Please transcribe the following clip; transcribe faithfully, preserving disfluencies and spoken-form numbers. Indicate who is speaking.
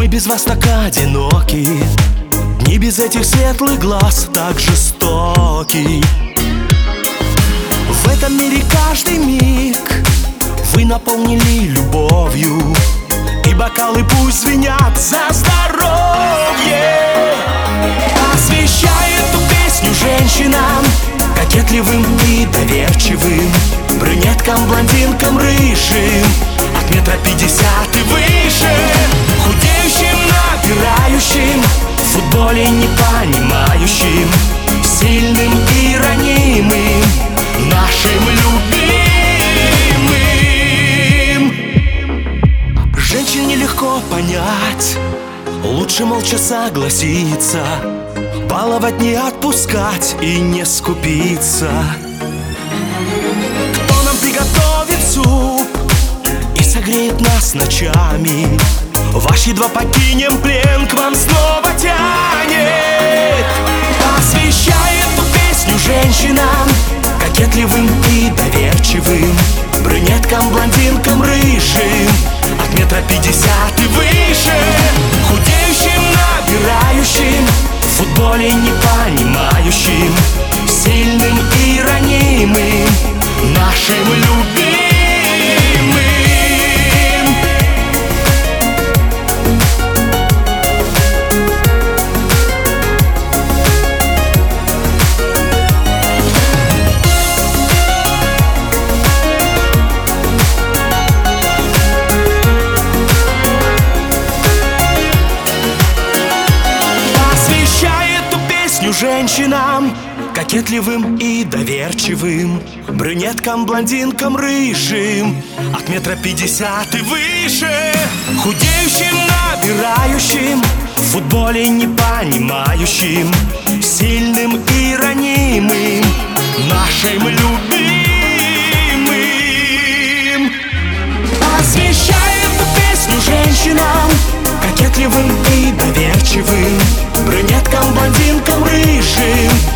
Speaker 1: Мы без вас так одиноки, дни без этих светлых глаз так жестоки. В этом мире каждый миг вы наполнили любовью, и бокалы пусть звенят за здоровье. Освещай эту песню женщинам, кокетливым и доверчивым, брюнеткам, блондинкам, рыжим, от метра пятьдесят и выше, худеющим, набирающим, в футболе не понимающим, сильным и ранимым, нашим любимым. Женщине легко понять, лучше молча согласиться, баловать, не отпускать и не скупиться. Кто нам приготовит суп и согреет нас ночами, ваш едва покинем плен, к вам снова тянет. Освещай эту песню женщинам, кокетливым и доверчивым, брюнеткам, блондинкам, рыжим, от метра пятьдесят и выше, худеющим, набирающим, в футболе не понимающим, сильным и ранимым, нашим любимым. Женщинам, кокетливым и доверчивым, брюнеткам, блондинкам, рыжим, от метра пятьдесят и выше, худеющим, набирающим, в футболе не понимающим, сильным и ранимым, нашим любимым. Освещай эту песню женщинам, кокетливым и доверчивым, брюнеткам, блондинкам, рыжим,